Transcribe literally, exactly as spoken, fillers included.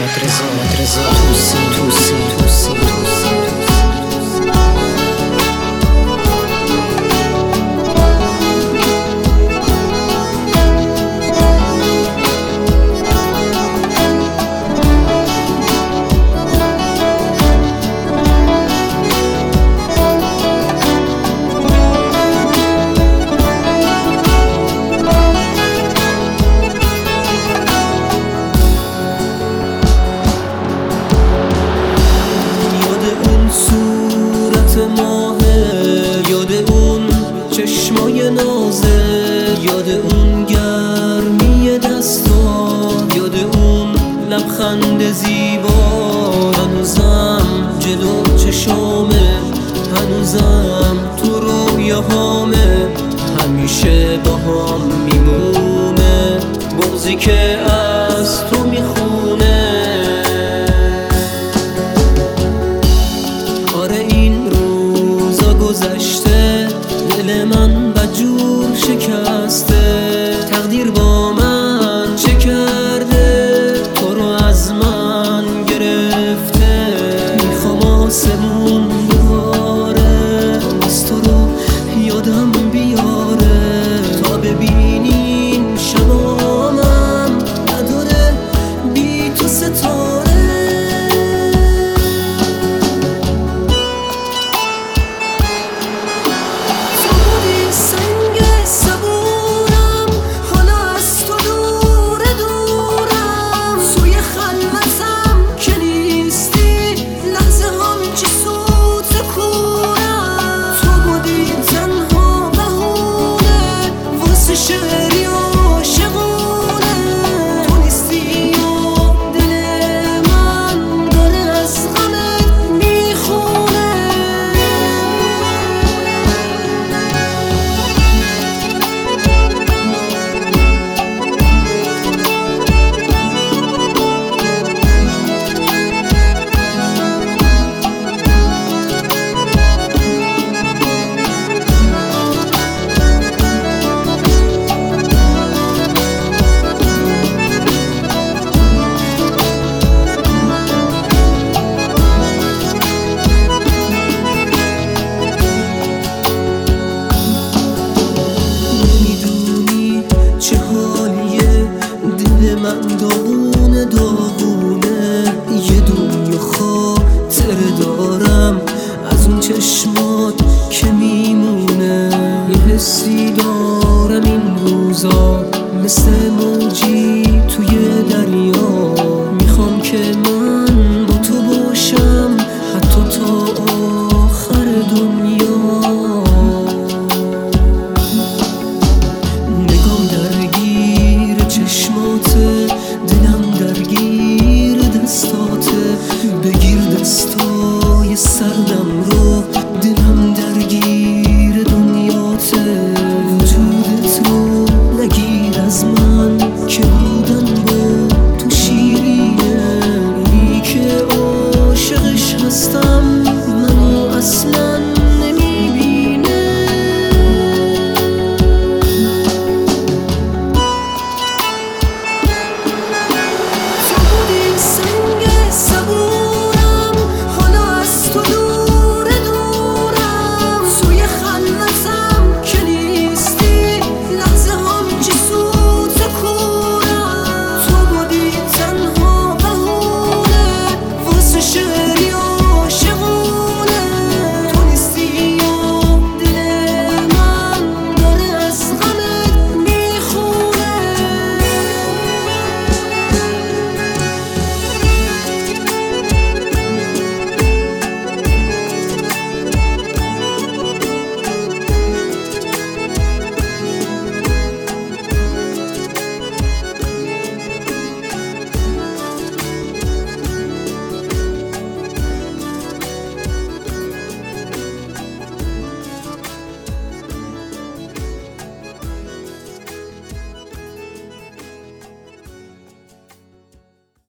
محمد رضا محمد رضا توسی توسی توسی توسی یاد اون چشمای نازه، یاد اون گرمی دستا، یاد اون لبخند زیبا. هنوزم جلو چشامه، هنوزم تو رویاهامه، همیشه با هم میمونه بغضی که از تو میخونه. گذشته دل من بدجور شکسته، تقدیر با من چه کرده تو رو از من گرفته. میخوام آسمون دوباره از تو رو یادم بیاره، تا ببینیم شبامم نداره بی تو ستاره. من داغونه داغونه، یه دنیا خاطر دارم از اون چشمات که میمونه. یه حسی دارم این روزا مثل موجی